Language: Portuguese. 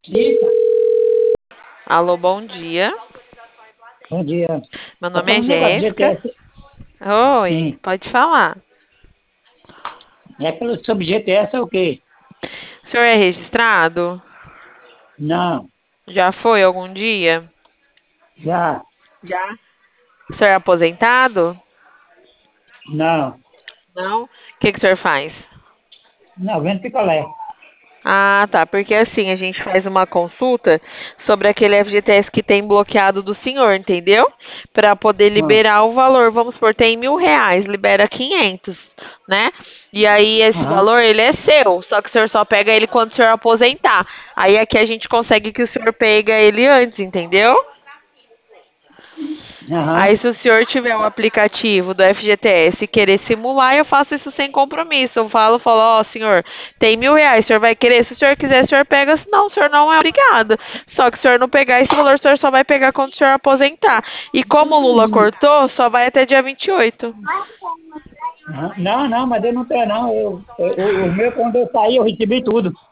Isso. Alô, bom dia. Bom dia. Meu Tá nome é falando um negócio de Jéssica. GTS? Oi, Sim. pode falar. É pelo sobre GTS é o quê? O senhor é registrado? Não. Já foi algum dia? Já. Já. O senhor é aposentado? Não. Não. O que o senhor faz? Não, vendo picolé. Ah, tá. Porque assim, a gente faz uma consulta sobre aquele FGTS que tem bloqueado do senhor, entendeu? Para poder Ah, liberar o valor. Vamos supor, tem R$ 1.000, libera 500, né? E aí esse aham, valor, ele é seu, só que o senhor só pega ele quando o senhor aposentar. Aí aqui a gente consegue que o senhor pega ele antes, entendeu? aham. Aí se o senhor tiver um aplicativo do FGTS e querer simular, eu faço isso sem compromisso. Eu falo, ó, senhor, tem R$ 1.000, o senhor vai querer? Se o senhor quiser, o senhor pega, se não, o senhor não é obrigado. Só que se o senhor não pegar esse valor, o senhor só vai pegar quando o senhor aposentar. E como o Lula cortou, só vai até dia 28. Aham. Não, mas eu não tenho não. O meu, quando eu saí, eu recebi tudo.